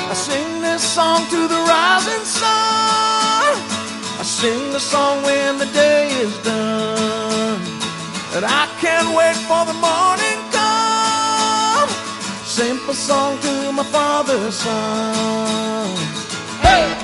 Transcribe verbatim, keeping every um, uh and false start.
I sing this song to the rising sun. I sing the song when the day is done. And I can't wait for the morning come. Simple song to my father's son. Hey!